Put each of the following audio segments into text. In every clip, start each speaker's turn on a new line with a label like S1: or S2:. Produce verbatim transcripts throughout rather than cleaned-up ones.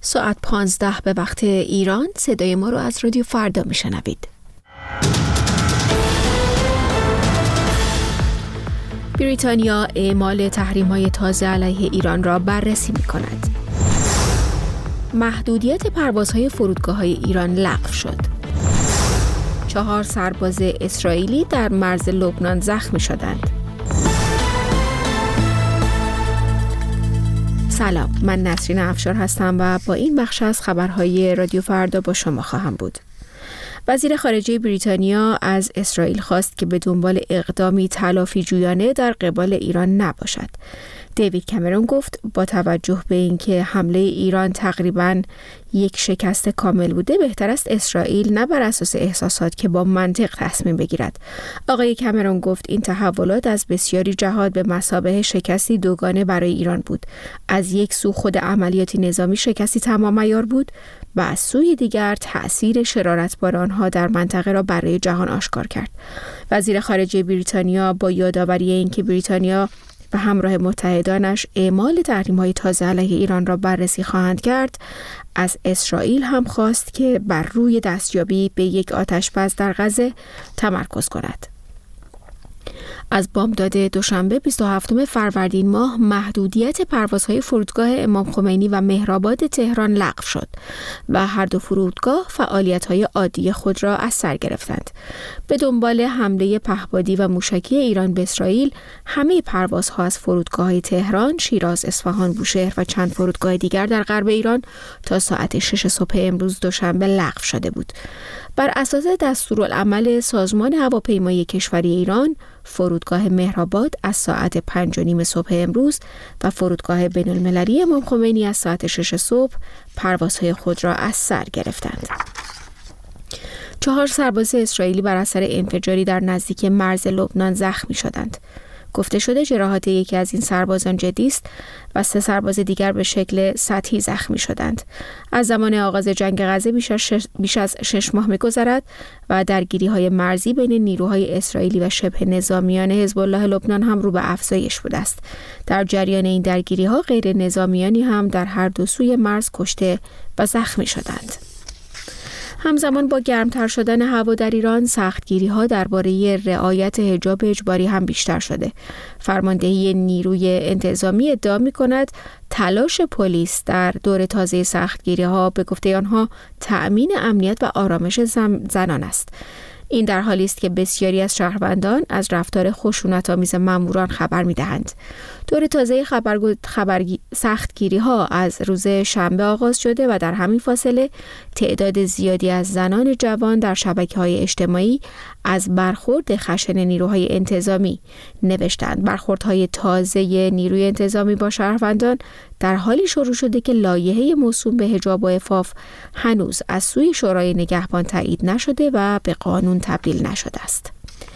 S1: ساعت پانزده به وقت ایران. صدای ما رو از رادیو فردا میشنوید. بریتانیا اعمال تحریم‌های تازه علیه ایران را بررسی می‌کند. محدودیت پروازهای فرودگاه‌های ایران لغو شد. چهار سرباز اسرائیلی در مرز لبنان زخمی شدند. سلام، من نسرین افشار هستم و با این بخش از خبرهای رادیو فردا با شما خواهم بود. وزیر خارجه بریتانیا از اسرائیل خواست که به دنبال اقدامی تلافی جویانه در قبال ایران نباشد. دیوید کامرون گفت با توجه به اینکه حمله ایران تقریباً یک شکست کامل بوده، بهتر است اسرائیل نه بر اساس احساسات که با منطق تصمیم بگیرد. آقای کامرون گفت این تحولات از بسیاری جهات به مثابه شکستی دوگانه برای ایران بود. از یک سو خود عملیاتی نظامی شکستی تمام عیار بود و از سوی دیگر تأثیر شرارتبار آنها در منطقه را برای جهان آشکار کرد. وزیر خارجه بریتانیا با یادآوری اینکه بریتانیا و همراه متحدانش اعمال تحریم‌های تازه علیه ایران را بررسی خواهند کرد، از اسرائیل هم خواست که بر روی دستیابی به یک آتش‌بس در غزه تمرکز کند. از بامداد دوشنبه بیست و هفتم فروردین ماه محدودیت پروازهای فرودگاه امام خمینی و مهرآباد تهران لغو شد و هر دو فرودگاه فعالیت‌های عادی خود را از سر گرفتند. به دنبال حمله پهپادی و موشکی ایران به اسرائیل، همه پروازها از فرودگاه‌های تهران، شیراز، اصفهان، بوشهر و چند فرودگاه دیگر در غرب ایران تا ساعت شش صبح امروز دوشنبه لغو شده بود. بر اساس دستورالعمل سازمان هواپیمایی کشوری ایران، فرودگاه مهرآباد از ساعت پنج و نیم صبح امروز و فرودگاه بین‌المللی امام خمینی از ساعت شش صبح پروازهای خود را از سر گرفتند. چهار سرباز اسرائیلی بر اثر انفجاری در نزدیکی مرز لبنان زخمی شدند. گفته شده جراحات یکی از این سربازان جدی است و سه سرباز دیگر به شکل سطحی زخمی شدند. از زمان آغاز جنگ غزه بیش از شش, بیش از شش ماه می‌گذرد و درگیری‌های مرزی بین نیروهای اسرائیلی و شبه نظامیان حزب الله لبنان هم رو به افزایش بوده است. در جریان این درگیری‌ها غیر نظامیانی هم در هر دو سوی مرز کشته و زخمی شدند. همزمان با گرمتر شدن هوا در ایران، سختگیری‌ها درباره رعایت حجاب اجباری هم بیشتر شده. فرماندهی نیروی انتظامی ادعا می‌کند تلاش پلیس در دور تازه سختگیری‌ها به گفته آنها تأمین امنیت و آرامش زنان است. این در حالی است که بسیاری از شهروندان از رفتار خشونت‌آمیز ماموران خبر می‌دهند. دور تازه خبر خبر سختگیری‌ها از روز شنبه آغاز شده و در همین فاصله تعداد زیادی از زنان جوان در شبکه‌های اجتماعی از برخورد خشن نیروهای انتظامی نوشتند. برخوردهای تازه نیروی انتظامی با شهروندان در حالی شروع شده که لایحه موسوم به حجاب و عفاف هنوز از سوی شورای نگهبان تایید نشده و به قانون تبدیل نشده است.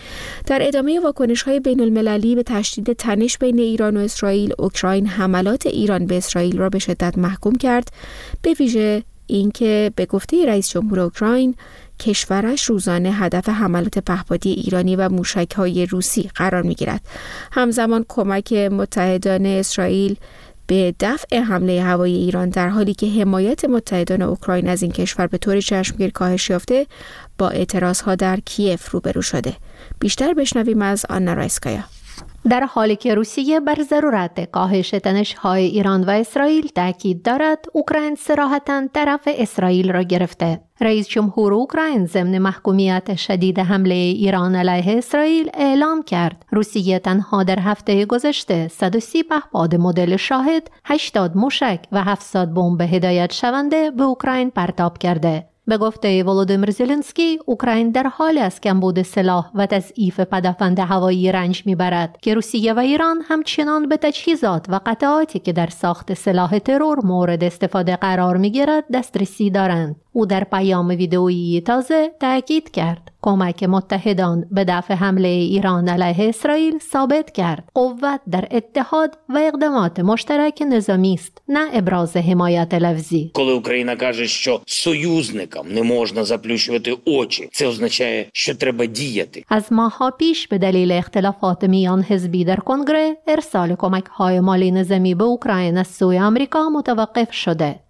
S1: در ادامه واکنش‌های بین‌المللی به تشدید تنش بین ایران و اسرائیل، اوکراین حملات ایران به اسرائیل را به شدت محکوم کرد، به ویژه اینکه به گفته رئیس جمهور اوکراین کشورش روزانه هدف حملات پهپادی ایرانی و موشک‌های روسی قرار می‌گیرد. همزمان کمک متحدان اسرائیل به دفع حمله هوایی ایران در حالی که حمایت متحدان اوکراین از این کشور به طور چشمگیر کاهش یافته، با اعتراضها در کیف روبرو شده. بیشتر بشنویم از آنا رایسکایا.
S2: در حالی که روسیه بر ضرورت کاهش تنش‌های ایران و اسرائیل تاکید دارد، اوکراین صراحتاً طرف اسرائیل را گرفته. رئیس جمهور اوکراین ضمن محکومیت شدید حمله ایران علیه اسرائیل اعلام کرد روسیه تنها در هفته گذشته صد و سی پهپاد مدل شاهد، هشتاد موشک و هفتصد بمب هدایت شونده به اوکراین پرتاب کرده. به گفته ولودیمیر زلنسکی، اوکراین در حال از کمبود سلاح و تضعیف پدافند هوایی رنج میبرد که روسیه و ایران همچنان به تجهیزات و قطعاتی که در ساخت سلاح ترور مورد استفاده قرار میگیرد دسترسی دارند. او در پیام ویدئویی تازه تاکید کرد کمک متحدان به دفع حمله ایران علیه اسرائیل ثابت کرد قوت در اتحاد و اقدامات مشترک نظامی است، نه ابراز حمایت لفظی.
S3: Коли Україна каже, що союзникам не можна заплющувати очі, це означає, що треба діяти.
S2: از ماه‌ها پیش به دلیل اختلافات میان حزبی در کنگره، ارسال کمک‌های مالی نظامی به اوکراین از سوی آمریکا متوقف شده.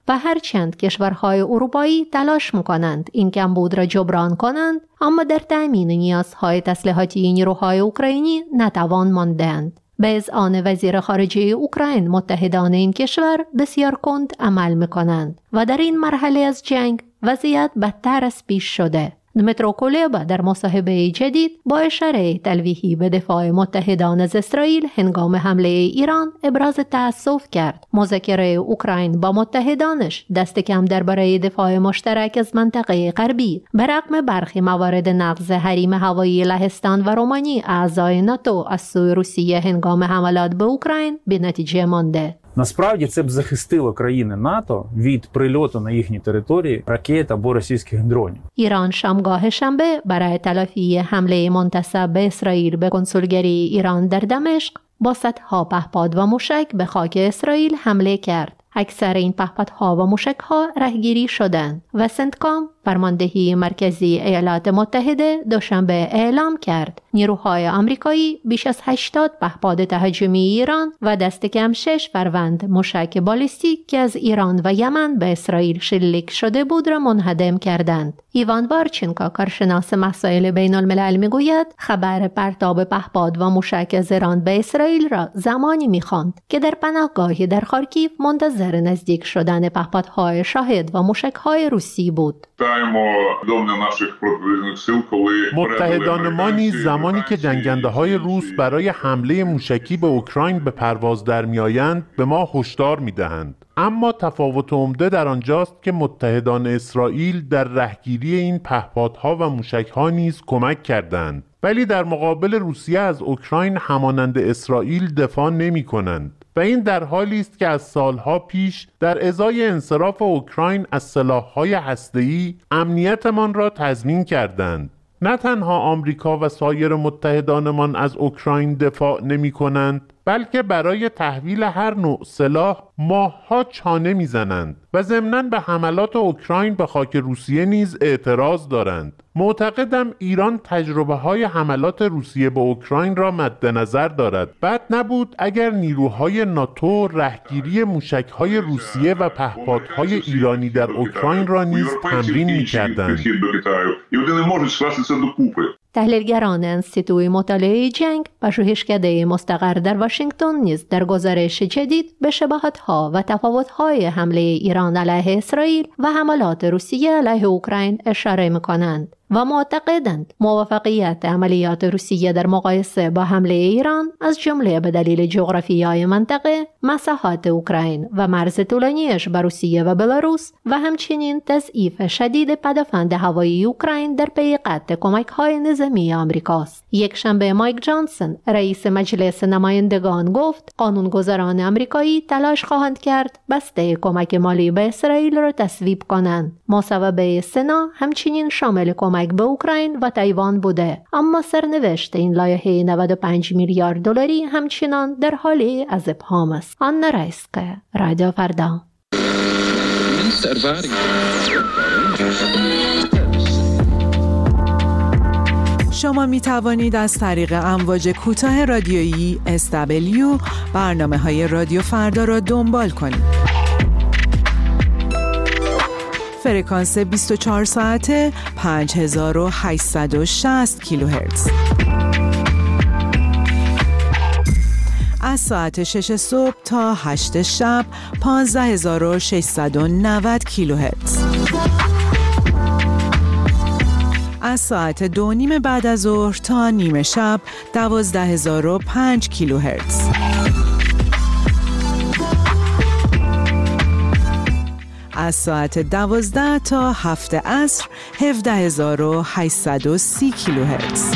S2: و هرچند کشورهای اروپایی تلاش می‌کنند این کمبود را جبران کنند، اما در تأمین نیازهای تسلیحاتی نیروهای اوکراینی نتوان ماندند. به اذعان وزیر خارجه اوکراین، متحدان این کشور بسیار کند عمل می‌کنند و در این مرحله از جنگ وضعیت بدتر از پیش شده. دمیترو کولبا در مصاحبه جدید با اشاره تلویحی به دفاع متحدان از اسرائیل هنگام حمله ایران ابراز تأسف کرد. مذاکره اوکراین با متحدانش دست کم درباره دفاع مشترک از منطقه غربی به رغم برخی موارد نقض حریم هوایی لهستان و رومانی اعضای ناتو از سوی روسیه هنگام حملات به اوکراین به نتیجه مانده.
S4: Насправді це б захистило країни НАТО від прильоту на їхній території ракет або російських дронів.
S2: ایران شامگاه شنبه برای تلافی حمله منتسب به اسرائیل به کنسولگری ایران در دمشق با صدها پهپاد و موشک به خاک اسرائیل حمله کرد. اکثر این پهپادها و موشک‌ها رهگیری شدند و سنتکام، فرماندهی مرکزی ایالات متحده، دوشنبه اعلام کرد نیروهای آمریکایی بیش از هشتاد پهپاد تهاجمی ایران و دست کم شش فروند موشک بالیستیک که از ایران و یمن به اسرائیل شلیک شده بود را منهدم کردند. ایوان وارچنکا، کارشناس مسائل بین الملل، میگوید خبر پرتاب پهپاد و موشک از ایران به اسرائیل را زمانی می‌خواند که در پناهگاهی در خارکیو منتظر نزدیک شدن پهپادهای شاهد و موشک‌های روسی بود.
S5: متحدان ما نیز زمانی که جنگنده‌های روس برای حمله موشکی به اوکراین به پرواز در می‌آیند به ما هشدار می‌دهند. اما تفاوت عمده در آنجاست که متحدان اسرائیل در رهگیری این پهپادها و موشک‌ها نیز کمک کردند، ولی در مقابل روسیه از اوکراین همانند اسرائیل دفاع نمی‌کنند. و این در حالی است که از سالها پیش در ازای انصراف اوکراین از سلاح‌های هسته‌ای امنیتمان را تضمین کردند. نه تنها آمریکا و سایر متحدانمان از اوکراین دفاع نمی‌کنند، بلکه برای تحویل هر نوع سلاح ماه‌ها چانه می‌زنند و ضمناً به حملات اوکراین به خاک روسیه نیز اعتراض دارند. معتقدم ایران تجربه‌های حملات روسیه به اوکراین را مد نظر دارد. بد نبود اگر نیروهای ناتو رهگیری موشک‌های روسیه و پهپادهای ایرانی در اوکراین را نیز تمرین می‌کردند.
S2: تحلیلگران انستیتوی مطالعه جنگ پژوهشکده مستقر در واشنگتن نیز در گزارش جدید به شباهت‌ها و تفاوت‌های حمله ایران علیه اسرائیل و حملات روسیه علیه اوکراین اشاره می‌کنند و معتقدند موفقیت عملیات روسیه در مقایسه با حمله ایران از جمله به دلیل جغرافیای منطقه، مساحات اوکراین و مرز طولانیش با روسیه و بلاروس و همچنین تضعیف شدید پدافند هوایی اوکراین در پی قطع کمک‌های نظامی آمریکاست. یک شنبه مایک جانسون، رئیس مجلس نمایندگان، گفت قانونگذاران آمریکایی تلاش خواهند کرد بسته کمک مالی به اسرائیل را تصویب کنند. مصوبه سنا همچنین شامل کمک به اوکراین و تایوان بوده، اما سرنوشت این لایحه نود و پنج میلیارد دلاری همچنان در حال از ابهام است. آنا رایسکه، رادیو فردا.
S6: شما می توانید از طریق امواج کوتاه رادیویی اس دبلیو برنامه‌های رادیو فردا را دنبال کنید. فرکانس بیست و چهار ساعته پنج هزار و هشتصد و شصت کیلوهرتز. از ساعت شش صبح تا هشت شب پانزده هزار و ششصد و نود کیلوهرتز. از ساعت دو نیم بعد از ظهر تا نیمه شب دوازده هزار و پنج کیلوهرتز. از ساعت دوازده تا هفت عصر هفده هزار و هشتصد و سی کیلوهرتز.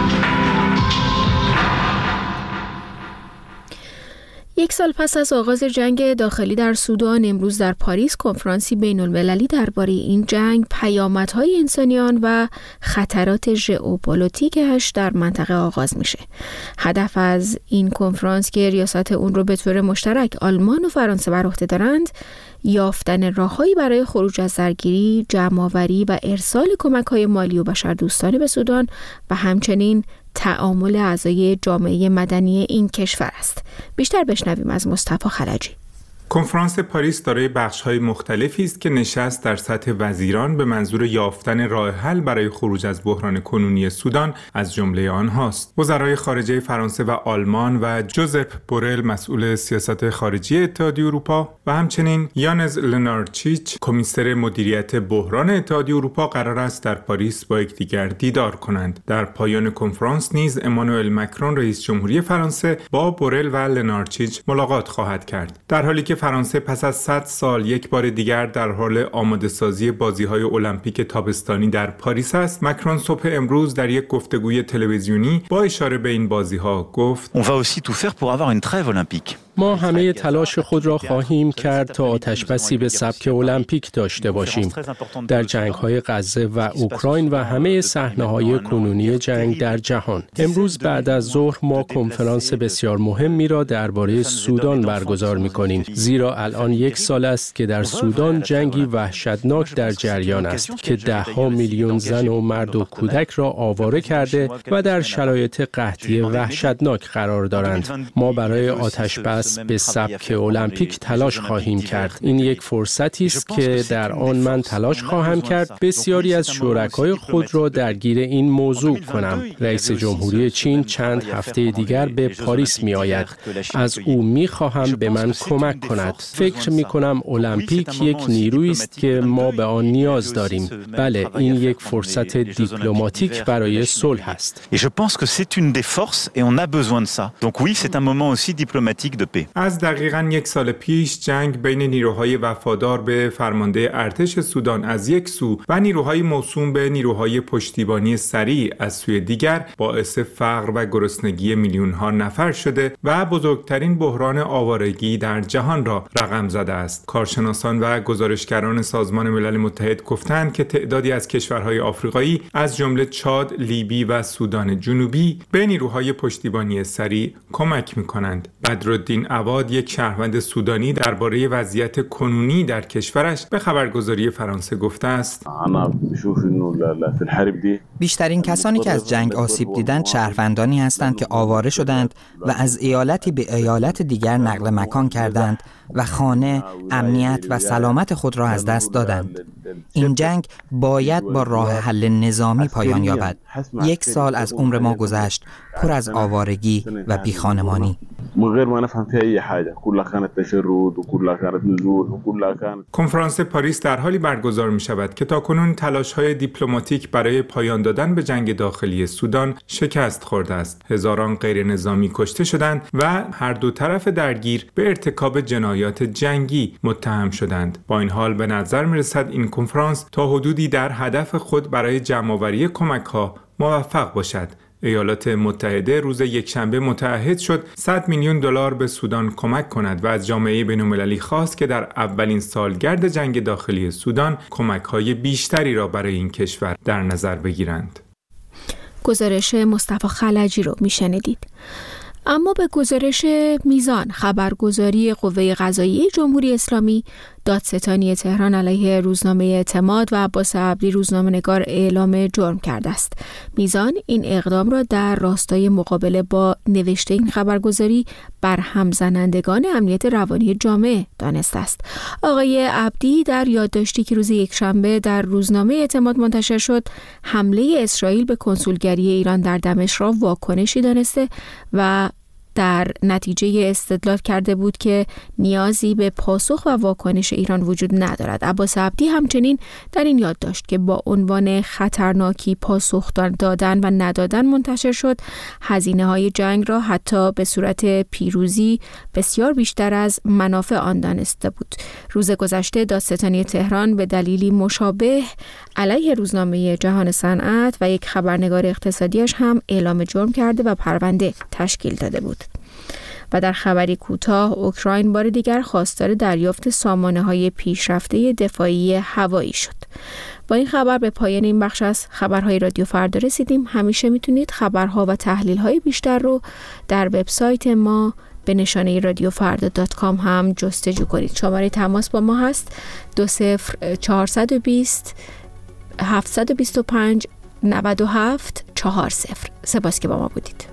S1: یک سال پس از آغاز جنگ داخلی در سودان، امروز در پاریس کنفرانسی بین المللی درباره این جنگ، پیامدهای انسانی آن و خطرات ژئوپلیتیکش در منطقه آغاز میشه. هدف از این کنفرانس که ریاست اون رو به طور مشترک آلمان و فرانسه بر عهده دارند، یافتن راههایی برای خروج از درگیری، جمع‌آوری و ارسال کمک‌های مالی و بشردوستانه به سودان و همچنین تعامل اعضای جامعه مدنی این کشور است. بیشتر بشنویم از مصطفی خلجی.
S7: کنفرانس پاریس دارای بخش‌های مختلفی است که نشست در سطح وزیران به منظور یافتن راه حل برای خروج از بحران کنونی سودان از جمله آنهاست. وزرای خارجه فرانسه و آلمان و جوزپ بورل مسئول سیاست خارجی اتحادیه اروپا و همچنین یانز لنارچیچ کمیسر مدیریت بحران اتحادیه اروپا قرار است در پاریس با یکدیگر دیدار کنند. در پایان کنفرانس نیز امانوئل مکرون رئیس جمهوری فرانسه با بورل و لنارچیچ ملاقات خواهد کرد. در حالی که فرانسه پس از صد سال یک بار دیگر در حال آماده سازی بازی‌های المپیک تابستانی در پاریس است، مکرون صبح امروز در یک گفتگوی تلویزیونی با اشاره به این بازی‌ها گفت:
S8: On va aussi tout faire pour avoir une trêve olympique.
S9: ما همه تلاش خود را خواهیم کرد تا آتشبسی به سبک المپیک داشته باشیم. در جنگ‌های غزه و اوکراین و همه صحنه‌های کنونی جنگ در جهان. امروز بعد از ظهر ما کنفرانس بسیار مهمی را درباره سودان برگزار می‌کنیم، زیرا الان یک سال است که در سودان جنگی وحشتناک در جریان است که ده‌ها میلیون زن و مرد و کودک را آواره کرده و در شرایط قحطی وحشتناک قرار دارند. ما برای آتشبس به سبک المپیک تلاش خواهیم کرد. این یک فرصتی است که در آن من تلاش خواهم کرد بسیاری از شرکای خود را درگیر این موضوع کنم. رئیس جمهوری چین چند هفته دیگر به پاریس می آید. از او می خواهم به من کمک کند. فکر می کنم المپیک یک نیرویی است که ما به آن نیاز داریم. بله، این یک فرصت دیپلماتیک برای صلح است.
S8: Et je pense que c'est une des forces et on a besoin de ça. Donc oui, c'est un moment aussi diplomatique de paix.
S7: از دقیقاً یک سال پیش جنگ بین نیروهای وفادار به فرمانده ارتش سودان از یک سو و نیروهای موسوم به نیروهای پشتیبانی سریع از سوی دیگر باعث فقر و گرسنگی میلیون‌ها نفر شده و بزرگترین بحران آوارگی در جهان را رقم زده است. کارشناسان و گزارشگران سازمان ملل متحد گفتند که تعدادی از کشورهای آفریقایی از جمله چاد، لیبی و سودان جنوبی به نیروهای پشتیبانی سریع کمک می‌کنند. بدرالدین عواد، یک شهروند سودانی، درباره وضعیت کنونی در کشورش به خبرگزاری فرانسه گفته است:
S10: بیشترین کسانی که از جنگ آسیب دیدند شهروندانی هستند که آواره شدند و از ایالتی به ایالت دیگر نقل مکان کردند و خانه، امنیت و سلامت خود را از دست دادند. این جنگ باید با راه حل نظامی پایان یابد. یک سال از عمر ما گذشت پر از آوارگی و بیخانمانی.
S7: کنفرانس پاریس در حالی برگزار می شود که تاکنون تلاش‌های دیپلماتیک برای پایان دادن به جنگ داخلی سودان شکست خورده است. هزاران غیر نظامی کشته شدند و هر دو طرف درگیر به ارتکاب جنایات جنگی متهم شدند. با این حال به نظر می رسد این کنفرانس تا حدودی در هدف خود برای جمع‌آوری کمک‌ها موفق باشد. ایالات متحده روز یکشنبه متعهد شد صد میلیون دلار به سودان کمک کند و از جامعه بین‌المللی خواست که در اولین سالگرد جنگ داخلی سودان کمک‌های بیشتری را برای این کشور در نظر بگیرند.
S1: گزارش مصطفی خلجی رو میشنیدید. اما به گزارش میزان خبرگزاری قوه قضاییه جمهوری اسلامی، دادستانی تهران علیه روزنامه اعتماد و عباس عبدی روزنامه‌نگار اعلام جرم کرده است. میزان این اقدام را در راستای مقابله با نوشته این خبرگزاری بر همزنندگان امنیت روانی جامعه دانسته است. آقای عبدی در یادداشتی که روز یکشنبه در روزنامه اعتماد منتشر شد، حمله اسرائیل به کنسولگری ایران در دمشق را واکنشی دانسته و در نتیجه استدلال کرده بود که نیازی به پاسخ و واکنش ایران وجود ندارد. عباس عبدی همچنین در این یاد داشت که با عنوان خطرناکی پاسخ دادن و ندادن منتشر شد، هزینه های جنگ را حتی به صورت پیروزی بسیار بیشتر از منافع آن دانسته بود. روز گذشته دادستانی تهران به دلیلی مشابه علیه روزنامه جهان صنعت و یک خبرنگار اقتصادیش هم اعلام جرم کرده و پرونده تشکیل داده بود. و در خبری کوتاه، اوکراین بار دیگر خواستار دریافت سامانه‌های پیشرفته دفاعی هوایی شد. با این خبر به پایان این بخش از خبرهای رادیو فردا رسیدیم. همیشه میتونید خبرها و تحلیل‌های بیشتر رو در وبسایت ما به نشانه رادیو فردا دات کام هم جستجو کنید. شماره تماس با ما هست دو صفر چهارصد و بیست هفتصد و بیست و پنج نود و هفت چهار صفر. سپاس که با ما بودید.